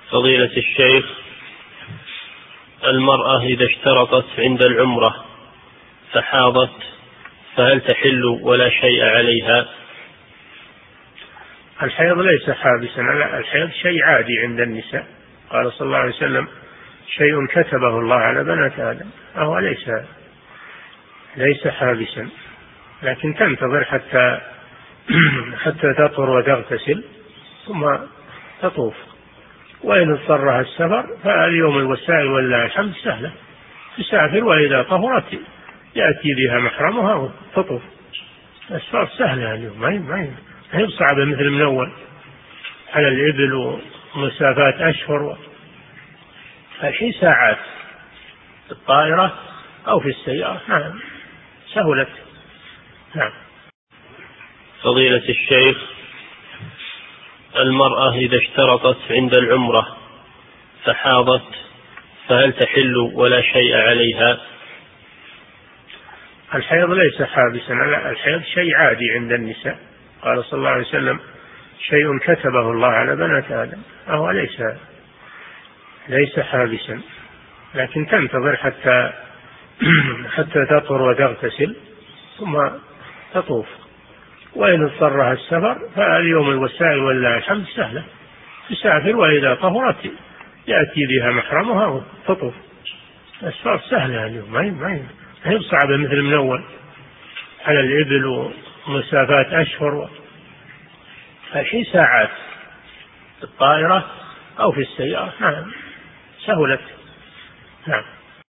فضيلة الشيخ، المرأة إذا اشترطت عند العمرة فحاضت فهل تحل ولا شيء عليها؟ الحيض ليس حابسا، الحيض شيء عادي عند النساء. قال صلى الله عليه وسلم: شيء كتبه الله على بنات آدم، فهو ليس حابسا، لكن تنتظر حتى تطهر وتغتسل ثم تطوف. وإن اضطرها السفر فاليوم الوسائل ولله الحمد سهلة، تسافر وإذا طهرت يأتي بها محرمها وتطوف. الأسفار سهلة اليوم، ما هي صعبة مثل من أول على الإبل ومسافات أشهر. فشي ساعات في الطائرة أو في السيارة. نعم، سهلت. نعم. فضيلة الشيخ، المرأة إذا اشترطت عند العمرة فحاضت فهل تحل ولا شيء عليها؟ الحيض ليس حابسا، الحيض شيء عادي عند النساء. قال صلى الله عليه وسلم: شيء كتبه الله على بنات آدم، فهو ليس حابسا، لكن تنتظر حتى تطهر وتغتسل ثم تطوف. وإن اضطرها السفر فاليوم الوسائل ولله الحمد سهلة، تسافر وإذا طهرت يأتي بها محرمها وتطوف. الأسفار سهلة اليوم، ما هي صعبة مثل من أول على الإبل ومسافات أشهر. فشي ساعات في الطائرة أو في السيارة. نعم، سهلت. نعم.